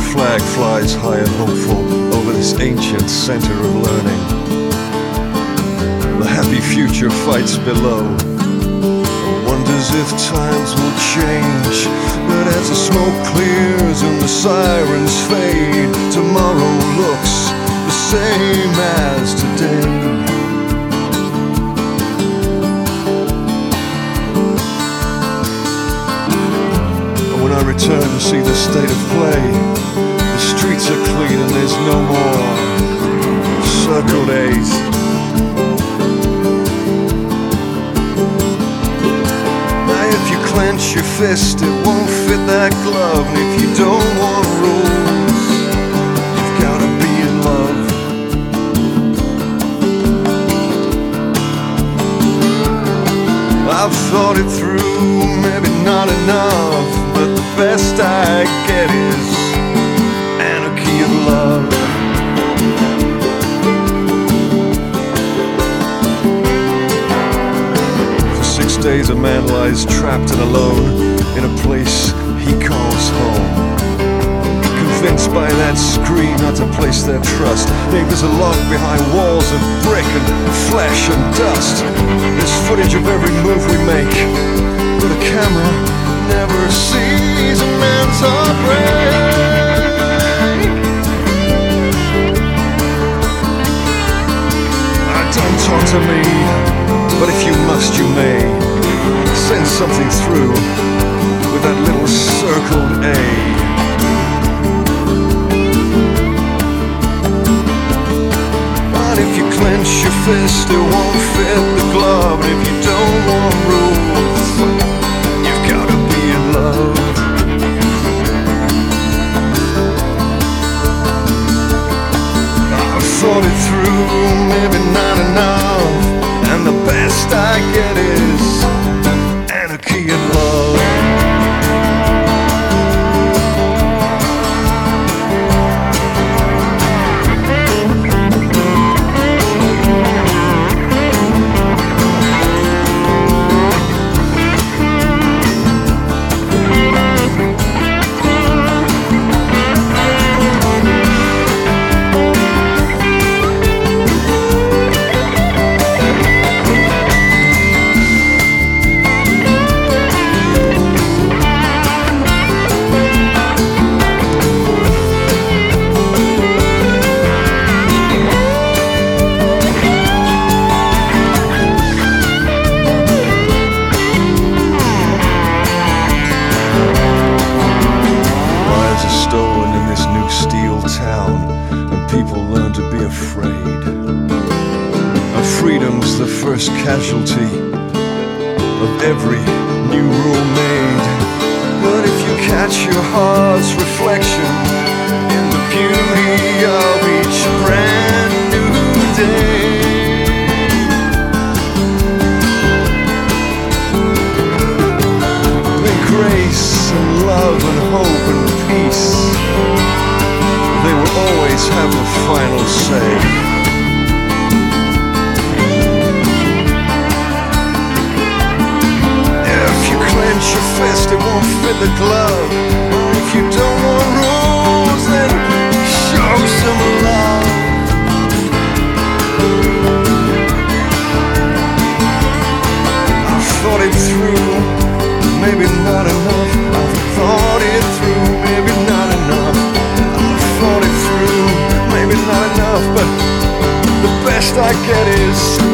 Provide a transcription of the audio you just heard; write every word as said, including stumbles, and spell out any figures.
flag flies high and hopeful over this ancient center of learning. The happy future fights below, wonders if times will change. But as the smoke clears and the sirens fade, tomorrow looks the same as today. When I return to see the state of play, the streets are clean and there's no more circled A's. Now if you clench your fist, it won't fit that glove. And if you don't want rules, you've gotta be in love. I've thought it through, maybe not enough, but the best I get is anarchy and love. For six days a man lies trapped and alone in a place he calls home, convinced by that screen not to place their trust. Neighbors are locked behind walls of brick and flesh and dust. There's footage of every move we make, but a camera never sees a man's heart break. Ah, don't talk to me, but if you must, you may send something through with that little circled A. If you clench your fist, it won't fit the glove. And if you don't want rules, you've gotta be in love. I've thought it through, maybe not enough, and the best I get is anarchy and love. People learn to be afraid. And freedom's the first casualty of every new rule made. But if you catch your heart's reflection in the beauty of each brand new day, then grace and love and hope and peace, they will always have the final say. If you clench your fist, it won't fit the glove. If you don't want rules, then show some love. I've thought it through, maybe not enough. I've thought it through, maybe not enough. Thought it through, maybe not enough, but the best I get is